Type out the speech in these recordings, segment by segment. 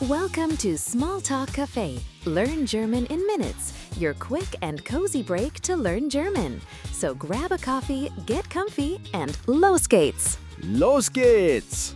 Welcome to Small Talk Cafe. Learn German in minutes. Your quick and cozy break to learn German. So grab a coffee, get comfy, and los geht's! Los geht's!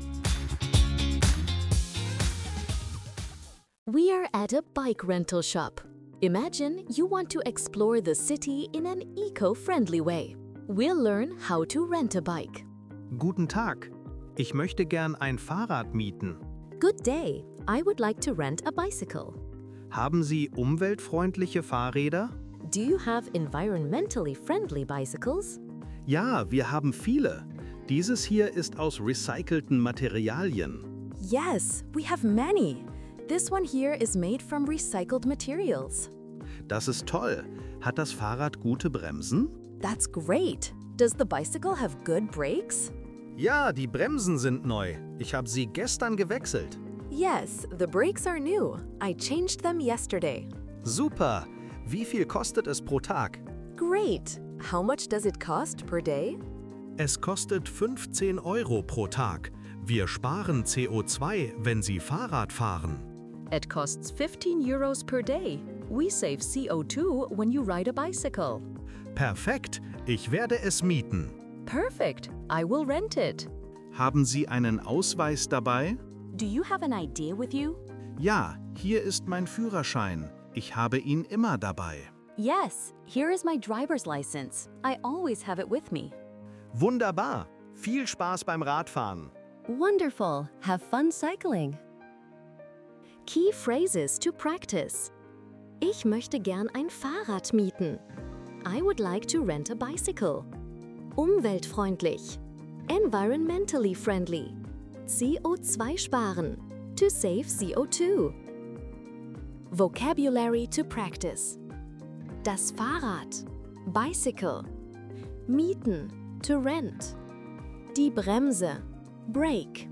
We are at a bike rental shop. Imagine you want to explore the city in an eco-friendly way. We'll learn how to rent a bike. Guten Tag. Ich möchte gern ein Fahrrad mieten. Good day. I would like to rent a bicycle. Haben Sie umweltfreundliche Fahrräder? Do you have environmentally friendly bicycles? Ja, wir haben viele. Dieses hier ist aus recycelten Materialien. Yes, we have many. This one here is made from recycled materials. Das ist toll. Hat das Fahrrad gute Bremsen? That's great. Does the bicycle have good brakes? Ja, die Bremsen sind neu. Ich habe sie gestern gewechselt. Yes, the brakes are new. I changed them yesterday. Super. Wie viel kostet es pro Tag? Great. How much does it cost per day? Es kostet 15 € pro Tag. Wir sparen CO2, wenn Sie Fahrrad fahren. It costs 15 euros per day. We save CO2 when you ride a bicycle. Perfekt. Ich werde es mieten. Perfect. I will rent it. Haben Sie einen Ausweis dabei? Do you have an ID with you? Ja, hier ist mein Führerschein. Ich habe ihn immer dabei. Yes, here is my driver's license. I always have it with me. Wunderbar. Viel Spaß beim Radfahren. Wonderful. Have fun cycling. Key phrases to practice. Ich möchte gern ein Fahrrad mieten. I would like to rent a bicycle. Umweltfreundlich. Environmentally friendly. CO2 sparen. To save CO2. Vocabulary to practice. Das Fahrrad. Bicycle. Mieten. To rent. Die Bremse. Brake.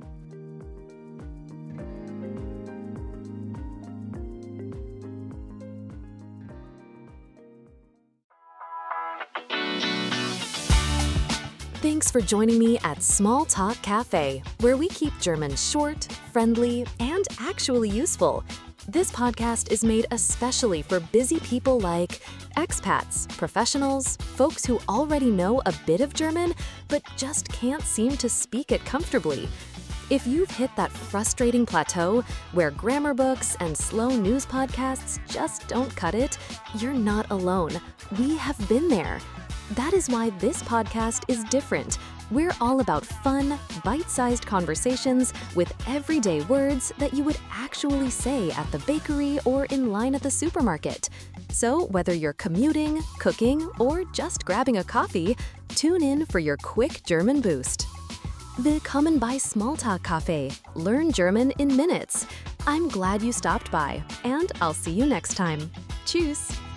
Thanks for joining me at Small Talk Cafe, where we keep German short, friendly, and actually useful. This podcast is made especially for busy people like expats, professionals, folks who already know a bit of German but just can't seem to speak it comfortably. If you've hit that frustrating plateau where grammar books and slow news podcasts just don't cut it, you're not alone. We have been there. That is why this podcast is different. We're all about fun, bite-sized conversations with everyday words that you would actually say at the bakery or in line at the supermarket. So whether you're commuting, cooking, or just grabbing a coffee, tune in for your quick German boost. Willkommen bei Smalltalk Cafe. Learn German in minutes. I'm glad you stopped by, and I'll see you next time. Tschüss!